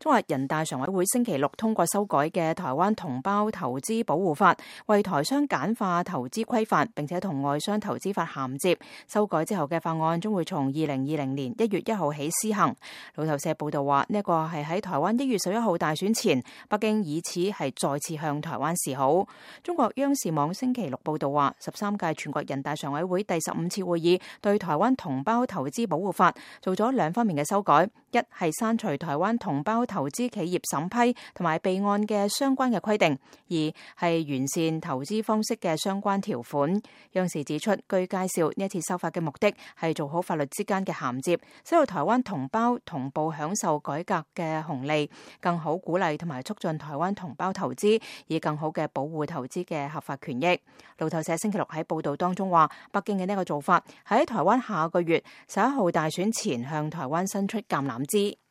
中國人大常委會星期六通過修改嘅台灣同胞投資保護法，為台商簡化投資規範，並且同外商投資法銜接。修改之後嘅法案將會從2020年1月1號起施行。路透社報道話，呢個係喺台灣1月11號大選前，北京以此係再次向台灣示好。中國央視網星期六報道話，13屆全國人大常委會第15次會議對台灣同胞投資保護法做咗兩方面嘅修改，一係刪除台灣同胞投資企業審批同埋備案嘅相關嘅規定，二係完善投資方式嘅相關條款。央視指出，據介紹，呢一次修法嘅目的係做好法律之間嘅銜接，使到台灣同胞同步享受改革嘅紅利，更好鼓勵同埋促進台灣同胞投資，以更好嘅保護投資嘅合法權益。路透社星期六喺報道當中話，北京嘅呢個做法喺台灣下個月11號大選前向台灣伸出橄欖枝。